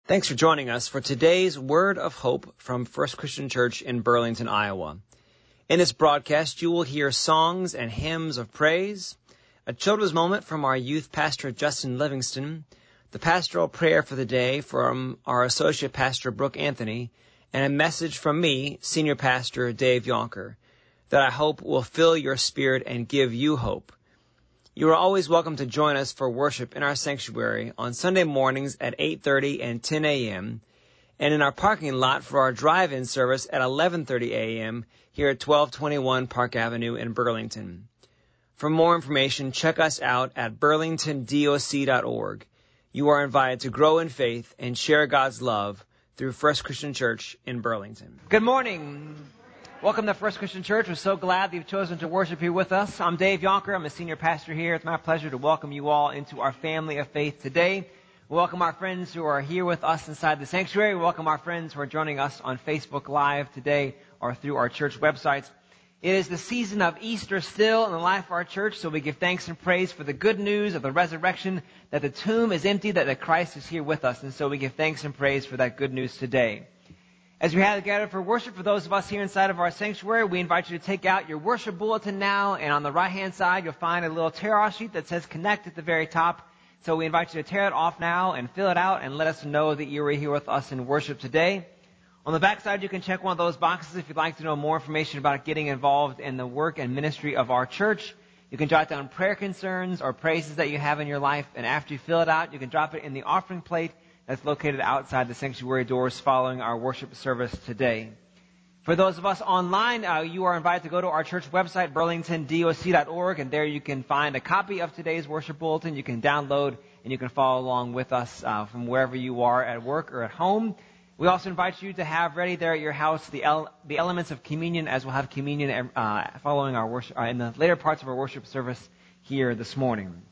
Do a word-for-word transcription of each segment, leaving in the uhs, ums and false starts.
Thanks for joining us for today's Word of Hope from First Christian Church in Burlington, Iowa. In this broadcast, you will hear songs and hymns of praise, a children's moment from our youth pastor, Justin Livingston, the pastoral prayer for the day from our associate pastor, Brooke Anthony, and a message from me, senior pastor, Dave Yonker, that I hope will fill your spirit and give you hope. You are always welcome to join us for worship in our sanctuary on Sunday mornings at eight thirty and ten a.m., and in our parking lot for our drive-in service at eleven thirty a.m. here at twelve twenty-one Park Avenue in Burlington. For more information, check us out at burlington doc dot org. You are invited to grow in faith and share God's love through First Christian Church in Burlington. Good morning. Welcome to First Christian Church. We're so glad that you've chosen to worship here with us. I'm Dave Yonker. I'm a senior pastor here. It's my pleasure to welcome you all into our family of faith today. We welcome our friends who are here with us inside the sanctuary. We welcome our friends who are joining us on Facebook Live today or through our church websites. It is the season of Easter still in the life of our church, so we give thanks and praise for the good news of the resurrection, that the tomb is empty, that, that Christ is here with us. And so we give thanks and praise for that good news today. As we have gathered for worship, for those of us here inside of our sanctuary, we invite you to take out your worship bulletin now, and on the right-hand side, you'll find a little tear-off sheet that says Connect at the very top. So we invite you to tear it off now and fill it out and let us know that you were here with us in worship today. On the back side, you can check one of those boxes if you'd like to know more information about getting involved in the work and ministry of our church. You can jot down prayer concerns or praises that you have in your life, and after you fill it out, you can drop it in the offering plate that's located outside the sanctuary doors following our worship service today. For those of us online, uh, you are invited to go to our church website, burlington doc dot org, and there you can find a copy of today's worship bulletin. You can download and you can follow along with us uh, from wherever you are at work or at home. We also invite you to have ready there at your house the el- the elements of communion, as we'll have communion uh, following our worship uh, in the later parts of our worship service here this morning.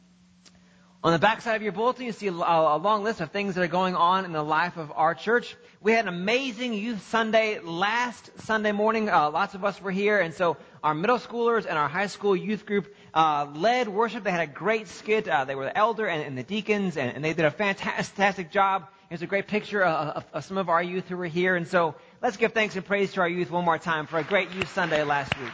On the back side of your bulletin, you see a, a long list of things that are going on in the life of our church. We had an amazing Youth Sunday last Sunday morning. Uh, lots of us were here, and so our middle schoolers and our high school youth group uh, led worship. They had a great skit. Uh, they were the elder and, and the deacons, and, and they did a fantastic job. Here's a great picture of, of, of some of our youth who were here. And so let's give thanks and praise to our youth one more time for a great Youth Sunday last week.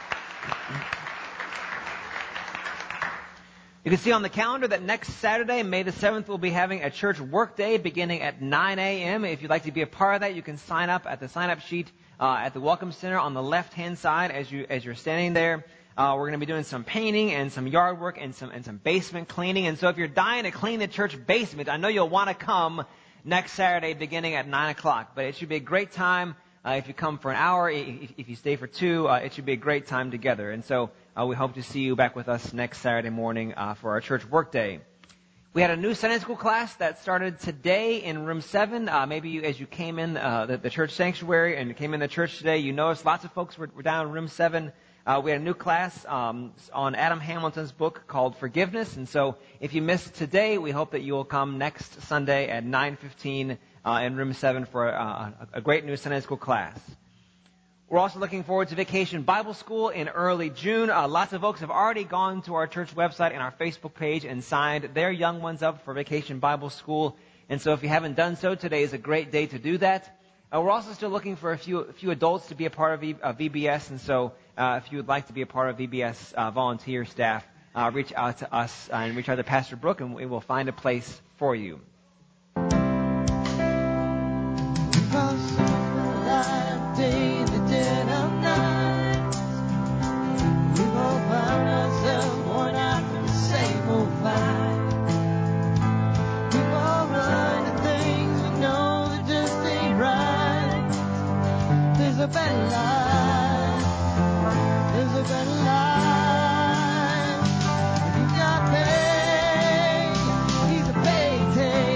You can see on the calendar that next Saturday, May the seventh, we'll be having a church work day beginning at nine a.m. If you'd like to be a part of that, you can sign up at the sign-up sheet uh, at the Welcome Center on the left-hand side as, you, as you're standing there. Uh, we're going to be doing some painting and some yard work and some, and some basement cleaning. And so if you're dying to clean the church basement, I know you'll want to come next Saturday beginning at nine o'clock. But it should be a great time. Uh, if you come for an hour, if, if you stay for two, uh, it should be a great time together. And so uh, we hope to see you back with us next Saturday morning uh, for our church work day. We had a new Sunday school class that started today in room seven. Uh, maybe you, as you came in uh, the, the church sanctuary and you came in the church today, you noticed lots of folks were, were down in room seven. Uh, we had a new class um, on Adam Hamilton's book called Forgiveness. And so if you missed today, we hope that you will come next Sunday at nine fifteen uh, in room seven for uh, a great new Sunday school class. We're also looking forward to Vacation Bible School in early June. Uh, lots of folks have already gone to our church website and our Facebook page and signed their young ones up for Vacation Bible School. And so if you haven't done so, today is a great day to do that. Uh, we're also still looking for a few, a few adults to be a part of v, uh, V B S. And so uh, if you would like to be a part of V B S uh, volunteer staff, uh, reach out to us uh, and reach out to Pastor Brooke, and we will find a place for you. There's a better life. There's a better life. You got paid. He's a payday.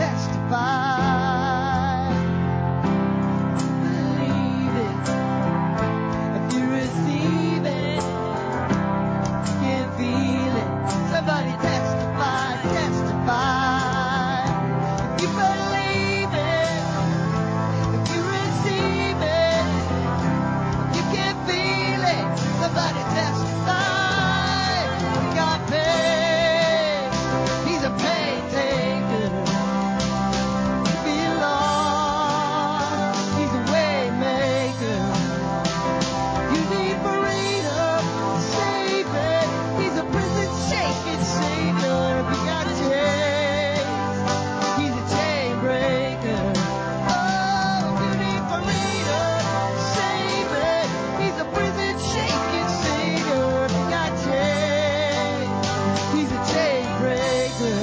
testify. Believe it. If you receive it, you can feel it. Somebody testify, testify. If you believe it, if you receive it, you can feel it. Somebody testify. God pays. He's a pain taker. You feel lost. He's a way maker. You need freedom. Save it. He's a prison shaking savior. If you got chains, he's a chain breaker. Oh, if you need freedom, save it. He's a prison shaking savior. If you got chains, he's a chain breaker.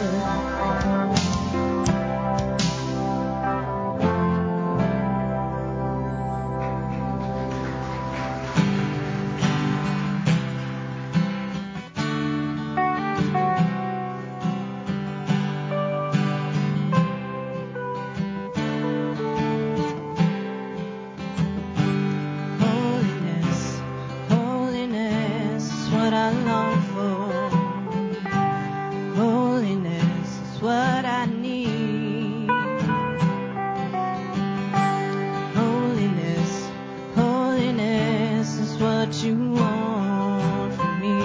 Holiness, holiness is what I long for. Holiness is what I need. Holiness, holiness is what you want from me.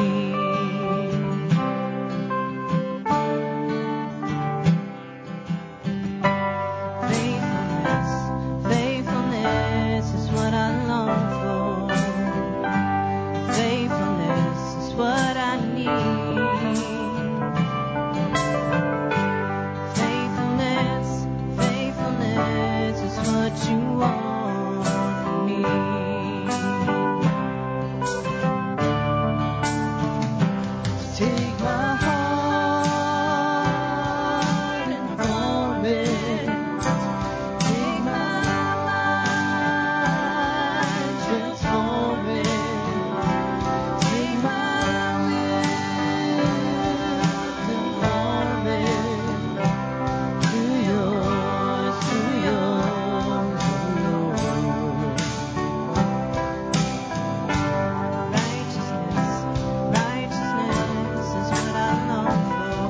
Faithfulness, faithfulness is what I long for. Faithfulness is what I need. Faithfulness, faithfulness is what you want from me. Take my heart and form it. Take my mind, transform it. Take my will, conform it to yours, to yours, Lord. Righteousness, righteousness is what I long for.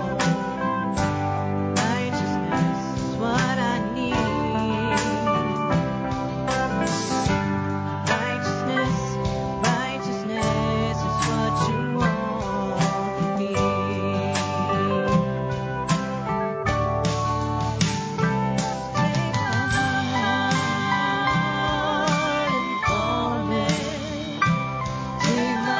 Righteousness is what I need. Righteousness, righteousness is what you want from me. Take my heart and form it. Take my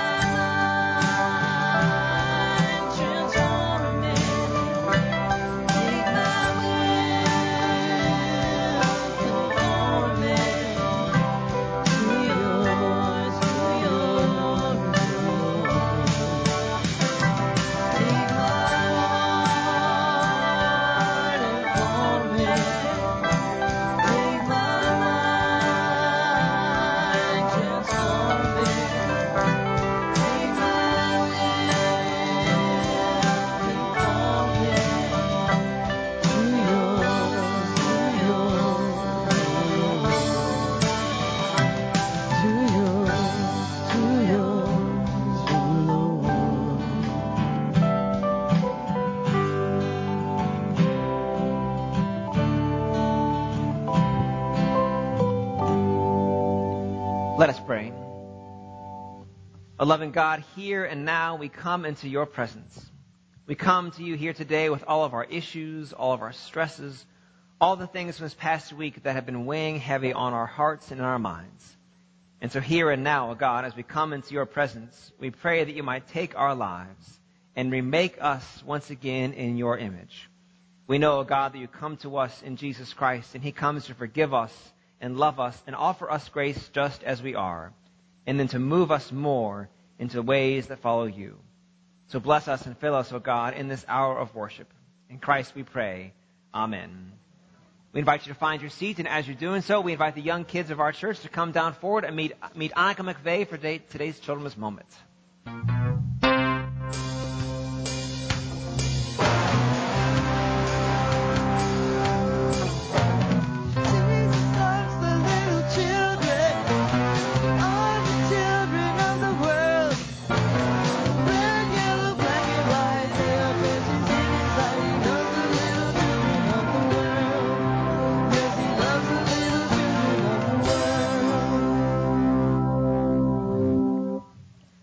mind, transform it. Take my will, conform it to yours, to yours, Lord. Take my heart and form it. Take my mind, transform it. Take my Let us pray. O loving God, here and now we come into your presence. We come to you here today with all of our issues, all of our stresses, all the things from this past week that have been weighing heavy on our hearts and in our minds. And so here and now, O God, as we come into your presence, we pray that you might take our lives and remake us once again in your image. We know, O God, that you come to us in Jesus Christ, and he comes to forgive us and love us and offer us grace just as we are, and then to move us more into ways that follow you. So bless us and fill us, O God, in this hour of worship. In Christ we pray. Amen. We invite you to find your seat, and as you're doing so, we invite the young kids of our church to come down forward and meet, meet Annika McVeigh for today, today's Children's Moment.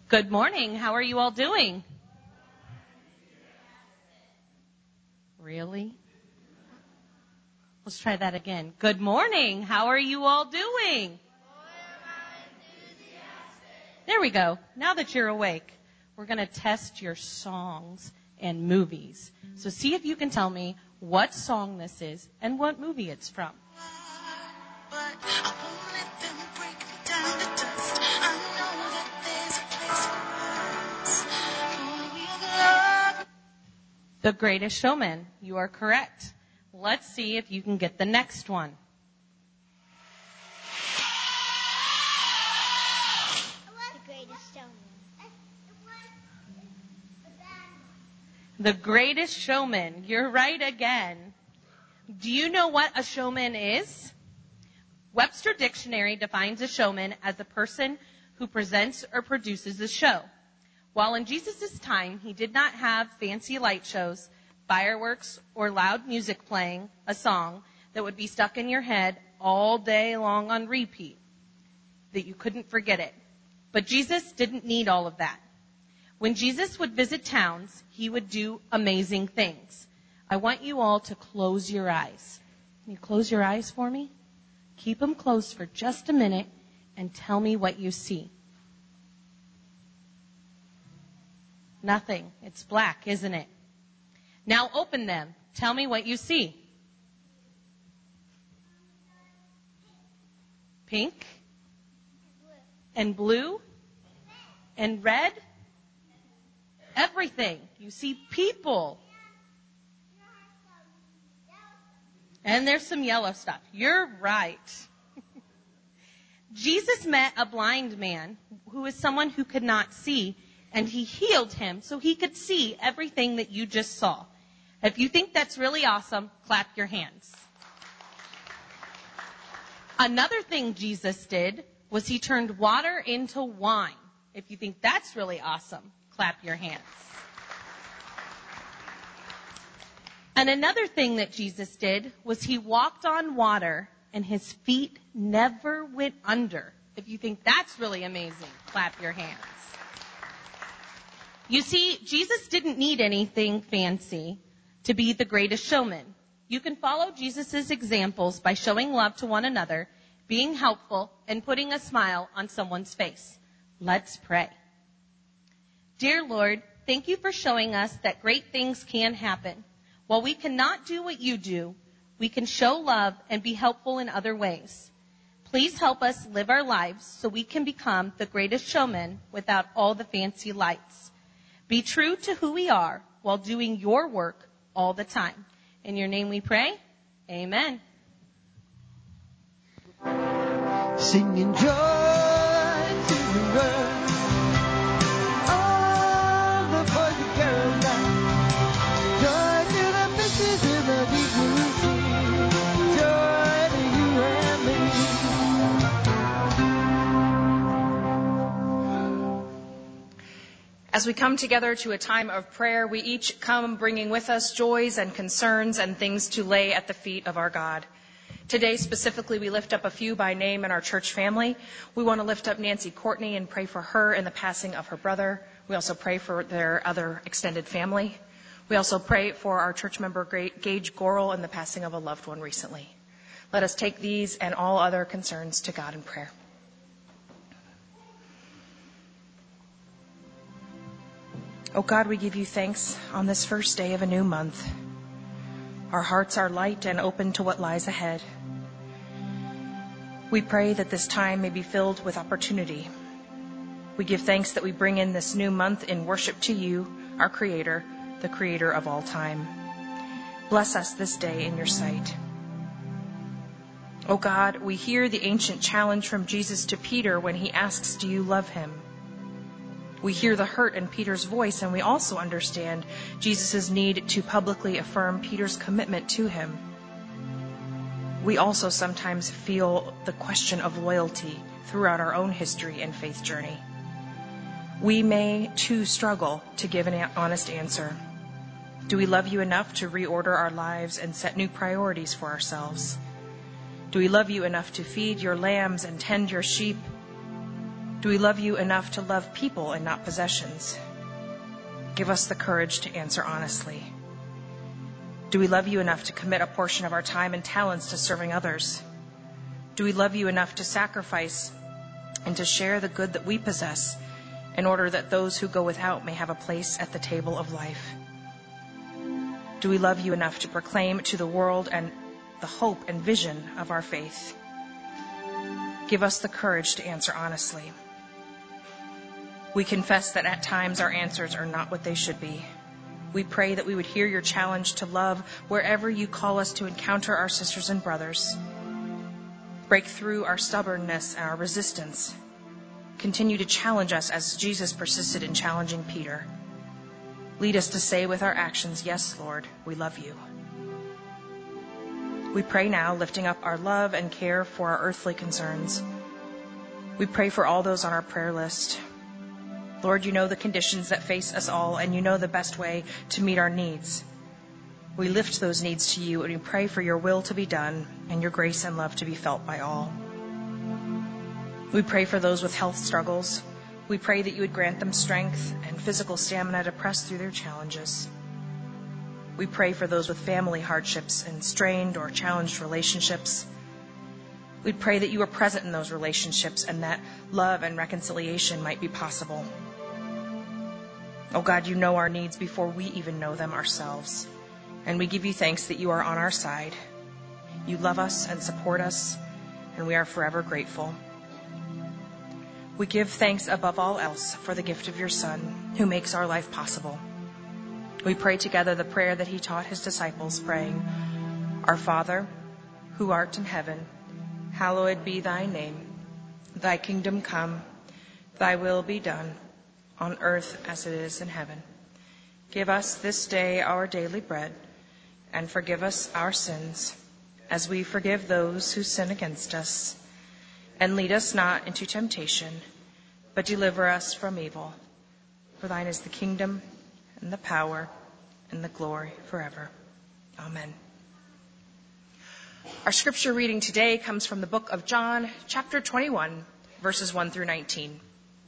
Good morning. How are you all doing? Really? Let's try that again. Good morning. How are you all doing? There we go. Now that you're awake, we're going to test your songs and movies. So see if you can tell me what song this is and what movie it's from. The Greatest Showman. You are correct. Let's see if you can get the next one. The Greatest Showman. The Greatest Showman. You're right again. Do you know what a showman is? Webster Dictionary defines a showman as a person who presents or produces a show. While in Jesus' time, he did not have fancy light shows, fireworks, or loud music playing a song that would be stuck in your head all day long on repeat, that you couldn't forget it. But Jesus didn't need all of that. When Jesus would visit towns, he would do amazing things. I want you all to close your eyes. Can you close your eyes for me? Keep them closed for just a minute and tell me what you see. Nothing. It's black, isn't it? Now open them. Tell me what you see. Pink and blue and red. Everything. You see people. And there's some yellow stuff. You're right. Jesus met a blind man who is someone who could not see, and he healed him so he could see everything that you just saw. If you think that's really awesome, clap your hands. Another thing Jesus did was he turned water into wine. If you think that's really awesome, clap your hands. And another thing that Jesus did was he walked on water and his feet never went under. If you think that's really amazing, clap your hands. You see, Jesus didn't need anything fancy to be the greatest showman. You can follow Jesus' examples by showing love to one another, being helpful, and putting a smile on someone's face. Let's pray. Dear Lord, thank you for showing us that great things can happen. While we cannot do what you do, we can show love and be helpful in other ways. Please help us live our lives so we can become the greatest showman without all the fancy lights. Be true to who we are while doing your work all the time. In your name we pray. Amen. Singing joy to the world. All the boys and girls now. Joy to the fishes in the deep blue sea. Joy to you and me. As we come together to a time of prayer, we each come bringing with us joys and concerns and things to lay at the feet of our God. Today, specifically, we lift up a few by name in our church family. We want to lift up Nancy Courtney and pray for her in the passing of her brother. We also pray for their other extended family. We also pray for our church member, Gage Gorel, in the passing of a loved one recently. Let us take these and all other concerns to God in prayer. Oh God, we give you thanks on this first day of a new month. Our hearts are light and open to what lies ahead. We pray that this time may be filled with opportunity. We give thanks that we bring in this new month in worship to you, our Creator, the Creator of all time. Bless us this day in your sight. Oh God, we hear the ancient challenge from Jesus to Peter when he asks, do you love him? We hear the hurt in Peter's voice, and we also understand Jesus' need to publicly affirm Peter's commitment to him. We also sometimes feel the question of loyalty throughout our own history and faith journey. We may, too, struggle to give an honest answer. Do we love you enough to reorder our lives and set new priorities for ourselves? Do we love you enough to feed your lambs and tend your sheep? Do we love you enough to love people and not possessions? Give us the courage to answer honestly. Do we love you enough to commit a portion of our time and talents to serving others? Do we love you enough to sacrifice and to share the good that we possess in order that those who go without may have a place at the table of life? Do we love you enough to proclaim to the world and the hope and vision of our faith? Give us the courage to answer honestly. We confess that at times our answers are not what they should be. We pray that we would hear your challenge to love wherever you call us to encounter our sisters and brothers. Break through our stubbornness and our resistance. Continue to challenge us as Jesus persisted in challenging Peter. Lead us to say with our actions, yes, Lord, we love you. We pray now, lifting up our love and care for our earthly concerns. We pray for all those on our prayer list. Lord, you know the conditions that face us all, and you know the best way to meet our needs. We lift those needs to you, and we pray for your will to be done and your grace and love to be felt by all. We pray for those with health struggles. We pray that you would grant them strength and physical stamina to press through their challenges. We pray for those with family hardships and strained or challenged relationships. We pray that you are present in those relationships and that love and reconciliation might be possible. Oh God, you know our needs before we even know them ourselves. And we give you thanks that you are on our side. You love us and support us, and we are forever grateful. We give thanks above all else for the gift of your Son, who makes our life possible. We pray together the prayer that he taught his disciples, praying, Our Father, who art in heaven, hallowed be thy name. Thy kingdom come, thy will be done, on earth as it is in heaven. Give us this day our daily bread, and forgive us our sins, as we forgive those who sin against us. And lead us not into temptation, but deliver us from evil. For thine is the kingdom, and the power, and the glory forever. Amen. Our scripture reading today comes from the book of John, chapter twenty-one, verses one through nineteen.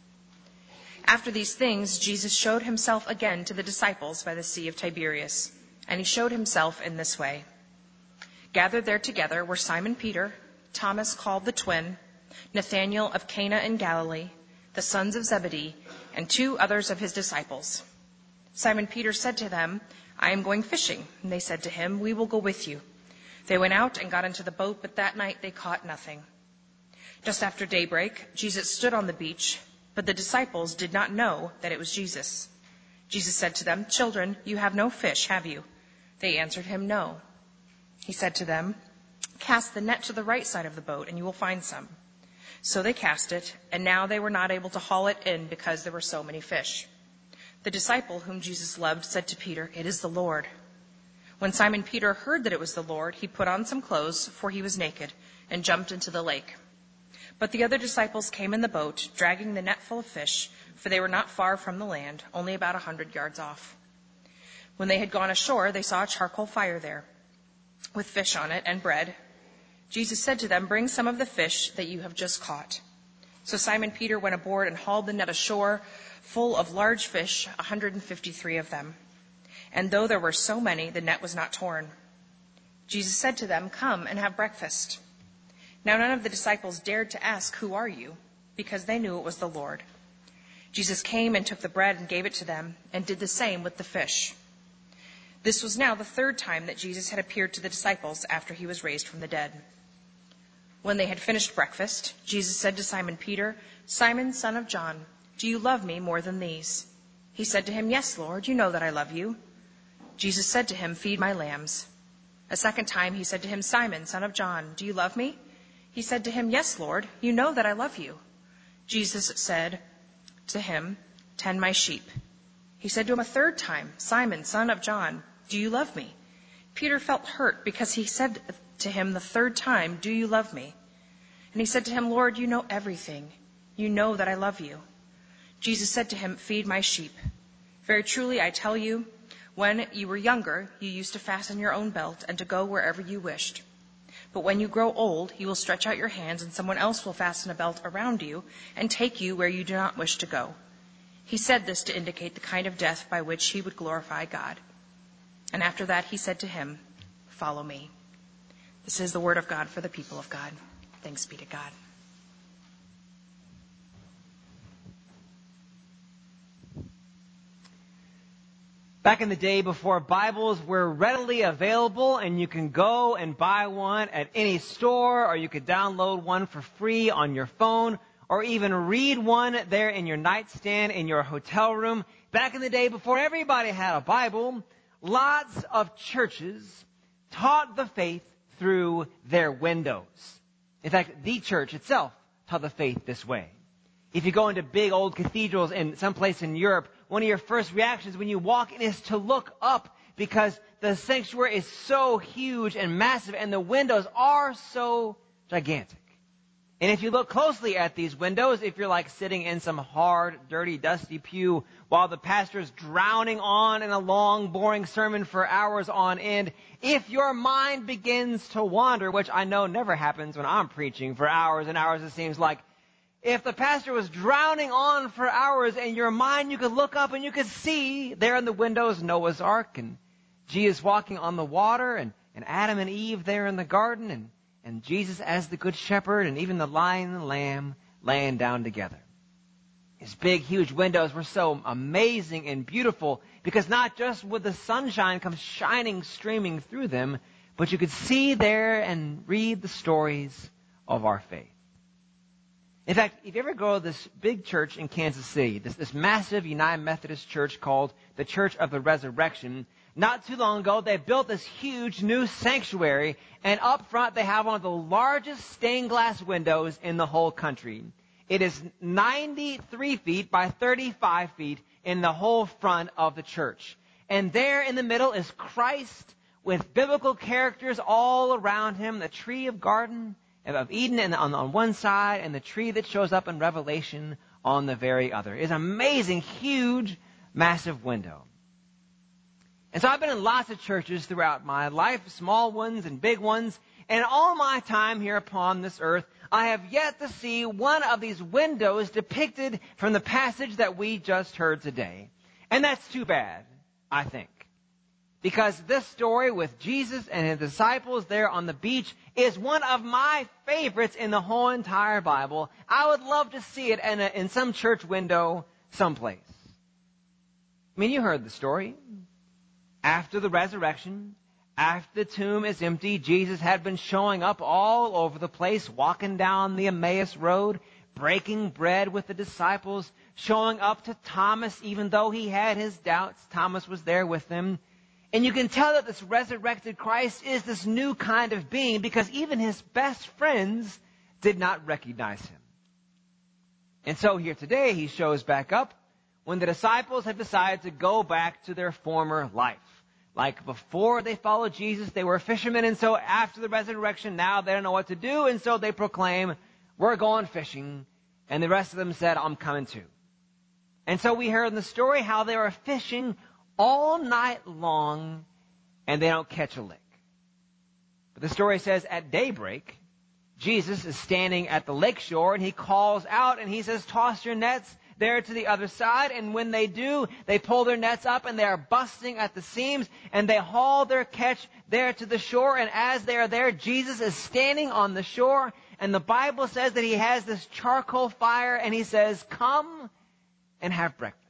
After these things, Jesus showed himself again to the disciples by the Sea of Tiberias, and he showed himself in this way. Gathered there together were Simon Peter, Thomas called the twin, Nathanael of Cana in Galilee, the sons of Zebedee, and two others of his disciples. Simon Peter said to them, I am going fishing. And they said to him, We will go with you. They went out and got into the boat, but that night they caught nothing. Just after daybreak, Jesus stood on the beach, but the disciples did not know that it was Jesus. Jesus said to them, Children, you have no fish, have you? They answered him, No. He said to them, Cast the net to the right side of the boat, and you will find some. So they cast it, and now they were not able to haul it in because there were so many fish. The disciple whom Jesus loved said to Peter, It is the Lord. When Simon Peter heard that it was the Lord, he put on some clothes, for he was naked, and jumped into the lake. But the other disciples came in the boat, dragging the net full of fish, for they were not far from the land, only about a hundred yards off. When they had gone ashore, they saw a charcoal fire there, with fish on it and bread. Jesus said to them, Bring some of the fish that you have just caught. So Simon Peter went aboard and hauled the net ashore, full of large fish, one hundred fifty-three of them. And though there were so many, the net was not torn. Jesus said to them, Come and have breakfast. Now none of the disciples dared to ask, Who are you? Because they knew it was the Lord. Jesus came and took the bread and gave it to them, and did the same with the fish. This was now the third time that Jesus had appeared to the disciples after he was raised from the dead. When they had finished breakfast, Jesus said to Simon Peter, Simon, son of John, do you love me more than these? He said to him, Yes, Lord, you know that I love you. Jesus said to him, Feed my lambs. A second time he said to him, Simon, son of John, do you love me? He said to him, Yes, Lord, you know that I love you. Jesus said to him, Tend my sheep. He said to him a third time, Simon, son of John, do you love me? Peter felt hurt because he said to him the third time, Do you love me? And he said to him, Lord, you know everything. You know that I love you. Jesus said to him, Feed my sheep. Very truly, I tell you, when you were younger, you used to fasten your own belt and to go wherever you wished. But when you grow old, you will stretch out your hands, and someone else will fasten a belt around you and take you where you do not wish to go." He said this to indicate the kind of death by which he would glorify God. And after that he said to him, "Follow me." This is the word of God for the people of God. Thanks be to God. Back in the day before Bibles were readily available and you can go and buy one at any store, or you could download one for free on your phone, or even read one there in your nightstand in your hotel room. Back in the day before everybody had a Bible, lots of churches taught the faith through their windows. In fact, the church itself taught the faith this way. If you go into big old cathedrals in someplace in Europe, one of your first reactions when you walk in is to look up, because the sanctuary is so huge and massive and the windows are so gigantic. And if you look closely at these windows, if you're like sitting in some hard, dirty, dusty pew while the pastor's drowning on in a long, boring sermon for hours on end, if your mind begins to wander, which I know never happens when I'm preaching for hours and hours, it seems like, if the pastor was drowning on for hours and your mind, you could look up and you could see there in the windows Noah's Ark and Jesus walking on the water and, and Adam and Eve there in the garden and, and Jesus as the good shepherd and even the lion and the lamb laying down together. His big, huge windows were so amazing and beautiful because not just would the sunshine come shining, streaming through them, but you could see there and read the stories of our faith. In fact, if you ever go to this big church in Kansas City, this, this massive United Methodist church called the Church of the Resurrection, not too long ago, they built this huge new sanctuary, and up front they have one of the largest stained glass windows in the whole country. It is ninety-three feet by thirty-five feet in the whole front of the church. And there in the middle is Christ with biblical characters all around him, the tree of garden of Eden on, on one side, and the tree that shows up in Revelation on the very other. It's an amazing, huge, massive window. And so I've been in lots of churches throughout my life, small ones and big ones, and in all my time here upon this earth, I have yet to see one of these windows depicted from the passage that we just heard today. And that's too bad, I think. Because this story with Jesus and his disciples there on the beach is one of my favorites in the whole entire Bible. I would love to see it in, a, in some church window someplace. I mean, you heard the story. After the resurrection, after the tomb is empty, Jesus had been showing up all over the place, walking down the Emmaus Road, breaking bread with the disciples, showing up to Thomas, even though he had his doubts. Thomas was there with him. And you can tell that this resurrected Christ is this new kind of being because even his best friends did not recognize him. And so here today he shows back up when the disciples have decided to go back to their former life. Like before they followed Jesus, they were fishermen, and so after the resurrection, now they don't know what to do, and so they proclaim, "We're going fishing." And the rest of them said, "I'm coming too." And so we heard in the story how they were fishing all night long, and they don't catch a lick. But the story says at daybreak, Jesus is standing at the lakeshore, and he calls out, and he says, "Toss your nets there to the other side." And when they do, they pull their nets up, and they are busting at the seams, and they haul their catch there to the shore. And as they are there, Jesus is standing on the shore, and the Bible says that he has this charcoal fire, and he says, "Come and have breakfast."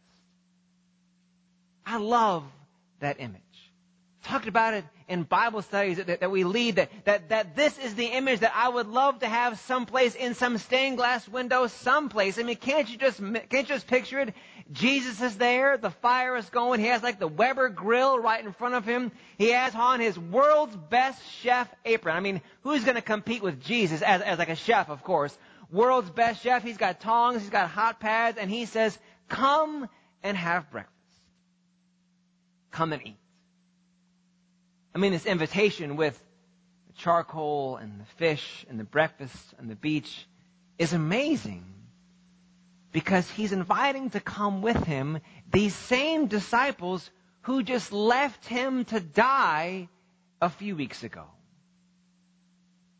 I love that image. Talked about it in Bible studies that, that we lead, that, that, that this is the image that I would love to have someplace in some stained glass window someplace. I mean, can't you just, can't you just picture it? Jesus is there, the fire is going, he has like the Weber grill right in front of him. He has on his world's best chef apron. I mean, who's going to compete with Jesus as, as like a chef, of course? World's best chef, he's got tongs, he's got hot pads, and he says, "Come and have breakfast. Come and eat." I mean, this invitation with the charcoal and the fish and the breakfast and the beach is amazing because he's inviting to come with him these same disciples who just left him to die a few weeks ago.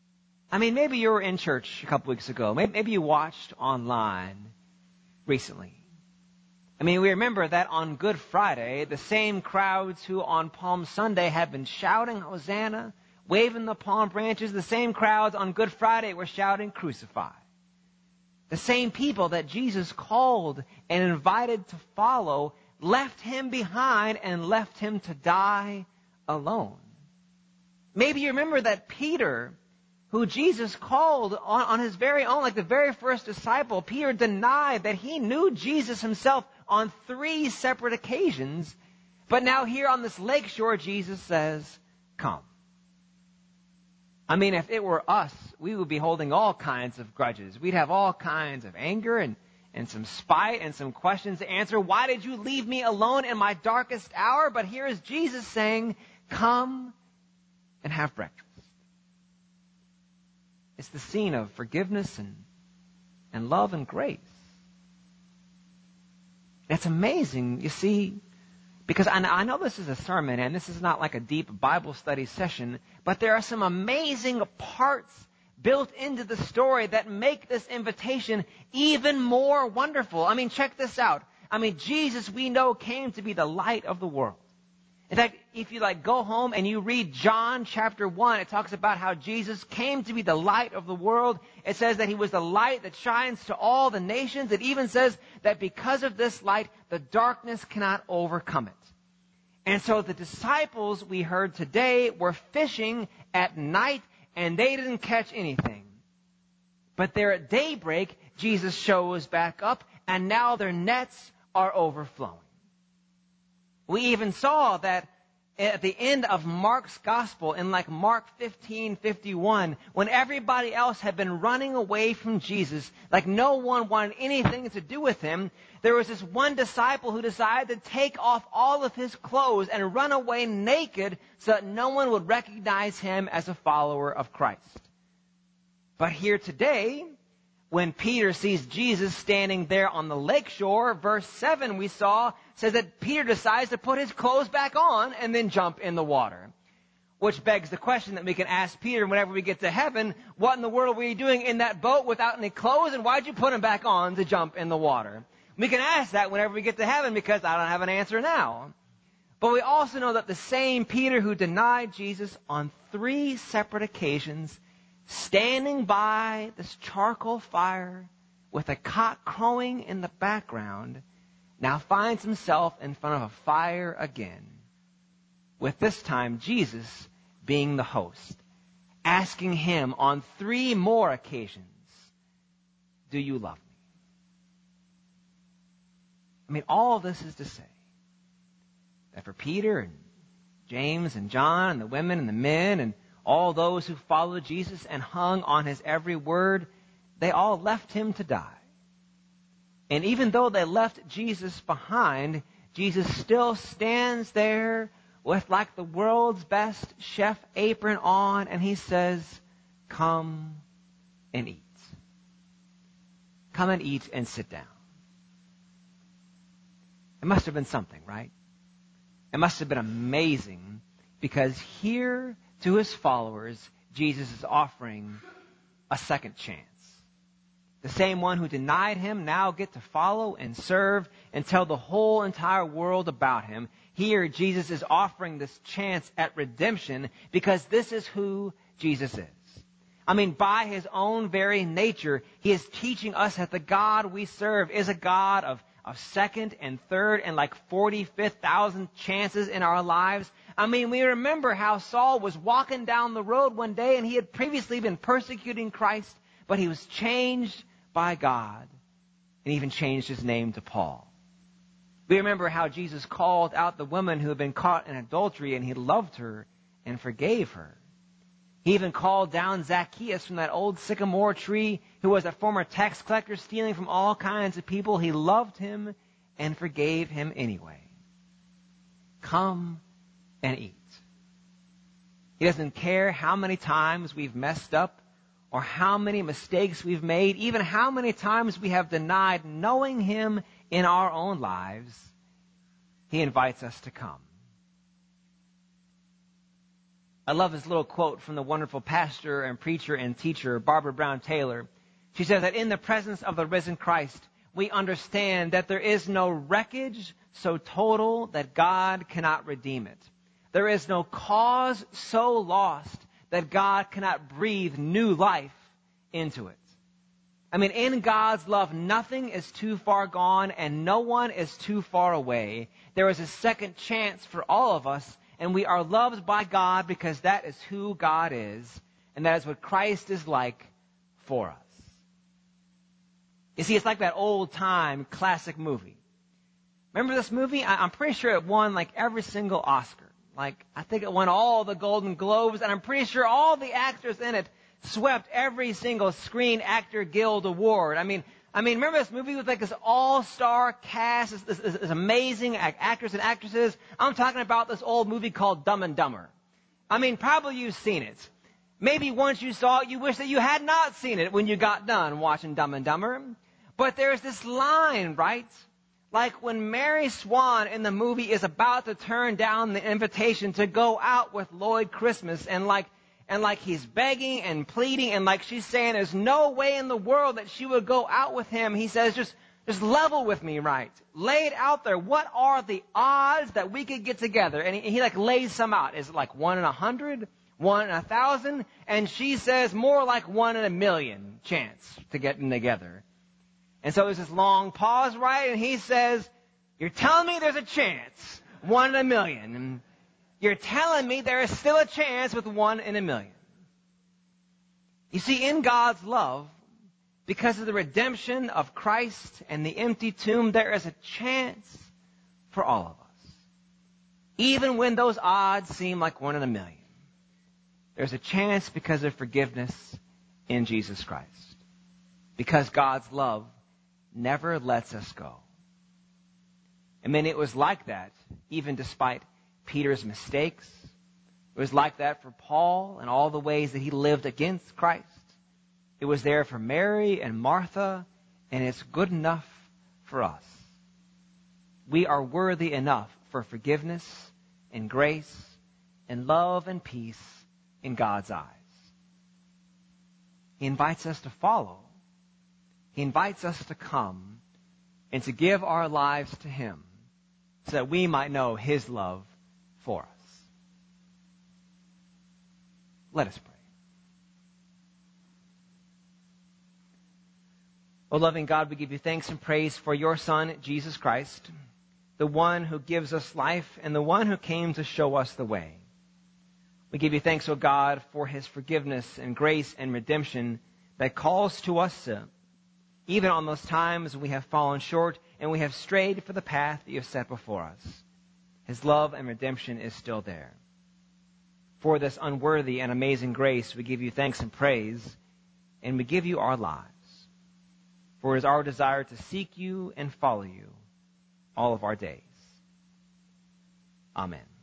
I mean, maybe you were in church a couple weeks ago. Maybe, maybe you watched online recently. I mean, we remember that on Good Friday, the same crowds who on Palm Sunday had been shouting Hosanna, waving the palm branches, the same crowds on Good Friday were shouting Crucify. The same people that Jesus called and invited to follow left him behind and left him to die alone. Maybe you remember that Peter, who Jesus called on, on his very own, like the very first disciple, Peter denied that he knew Jesus himself on three separate occasions. But now here on this lakeshore, Jesus says, come. I mean, if it were us, we would be holding all kinds of grudges. We'd have all kinds of anger and, and some spite and some questions to answer. Why did you leave me alone in my darkest hour? But here is Jesus saying, come and have breakfast. It's the scene of forgiveness and, and love and grace. It's amazing, you see, because I, I know this is a sermon and this is not like a deep Bible study session, but there are some amazing parts built into the story that make this invitation even more wonderful. I mean, check this out. I mean, Jesus, we know, came to be the light of the world. In fact, if you like go home and you read John chapter one, it talks about how Jesus came to be the light of the world. It says that he was the light that shines to all the nations. It even says that because of this light, the darkness cannot overcome it. And so the disciples we heard today were fishing at night and they didn't catch anything. But there at daybreak, Jesus shows back up and now their nets are overflowing. We even saw that at the end of Mark's gospel, in like Mark fifteen fifty-one, when everybody else had been running away from Jesus, like no one wanted anything to do with him, there was this one disciple who decided to take off all of his clothes and run away naked so that no one would recognize him as a follower of Christ. But here today, when Peter sees Jesus standing there on the lakeshore, verse seven we saw says that Peter decides to put his clothes back on and then jump in the water. Which begs the question that we can ask Peter whenever we get to heaven, what in the world were you doing in that boat without any clothes, and why'd you put them back on to jump in the water? We can ask that whenever we get to heaven because I don't have an answer now. But we also know that the same Peter who denied Jesus on three separate occasions, standing by this charcoal fire with a cock crowing in the background, now finds himself in front of a fire again, with this time Jesus being the host, asking him on three more occasions, do you love me? I mean, all of this is to say that for Peter and James and John and the women and the men and all those who followed Jesus and hung on his every word, they all left him to die. And even though they left Jesus behind, Jesus still stands there with like the world's best chef apron on, and he says, come and eat. Come and eat and sit down. It must have been something, right? It must have been amazing, because here to his followers, Jesus is offering a second chance. The same one who denied him now get to follow and serve and tell the whole entire world about him. Here, Jesus is offering this chance at redemption because this is who Jesus is. I mean, by his own very nature, he is teaching us that the God we serve is a God of, of second and third and like forty-fifth thousand chances in our lives. I mean, we remember how Saul was walking down the road one day and he had previously been persecuting Christ, but he was changed by God and even changed his name to Paul. We remember how Jesus called out the woman who had been caught in adultery and he loved her and forgave her. He even called down Zacchaeus from that old sycamore tree who was a former tax collector stealing from all kinds of people. He loved him and forgave him anyway. Come and eat. He doesn't care how many times we've messed up or how many mistakes we've made, even how many times we have denied knowing him in our own lives. He invites us to come. I love this little quote from the wonderful pastor and preacher and teacher, Barbara Brown Taylor. She says that in the presence of the risen Christ, we understand that there is no wreckage so total that God cannot redeem it. There is no cause so lost that God cannot breathe new life into it. I mean, in God's love, nothing is too far gone and no one is too far away. There is a second chance for all of us, and we are loved by God because that is who God is, and that is what Christ is like for us. You see, it's like that old-time classic movie. Remember this movie? I, I'm pretty sure it won like every single Oscar. Like, I think it won all the Golden Globes, and I'm pretty sure all the actors in it swept every single Screen Actor Guild award. I mean, I mean, remember this movie with like this all-star cast, this, this, this amazing actors and actresses? I'm talking about this old movie called Dumb and Dumber. I mean, probably you've seen it. Maybe once you saw it, you wish that you had not seen it when you got done watching Dumb and Dumber. But there's this line, right? Like when Mary Swan in the movie is about to turn down the invitation to go out with Lloyd Christmas, and like, and like he's begging and pleading, and like she's saying there's no way in the world that she would go out with him. He says, just, just level with me, right? Lay it out there. What are the odds that we could get together? And he, he like lays some out. Is it like one in a hundred? One in a thousand? And she says more like one in a million chance to get them together. And so there's this long pause, right? And he says, you're telling me there's a chance, one in a million. And you're telling me there is still a chance with one in a million. You see, in God's love, because of the redemption of Christ and the empty tomb, there is a chance for all of us. Even when those odds seem like one in a million, there's a chance because of forgiveness in Jesus Christ. Because God's love never lets us go. I mean, it was like that even despite Peter's mistakes. It was like that for Paul and all the ways that he lived against Christ. It was there for Mary and Martha, and it's good enough for us. We are worthy enough for forgiveness and grace and love and peace in God's eyes. He invites us to follow. He invites us to come and to give our lives to Him so that we might know His love for us. Let us pray. O loving God, we give you thanks and praise for your Son, Jesus Christ, the one who gives us life and the one who came to show us the way. We give you thanks, O God, for His forgiveness and grace and redemption that calls to us uh, even on those times we have fallen short and we have strayed from the path that you have set before us. His love and redemption is still there. For this unworthy and amazing grace, we give you thanks and praise, and we give you our lives. For it is our desire to seek you and follow you all of our days. Amen.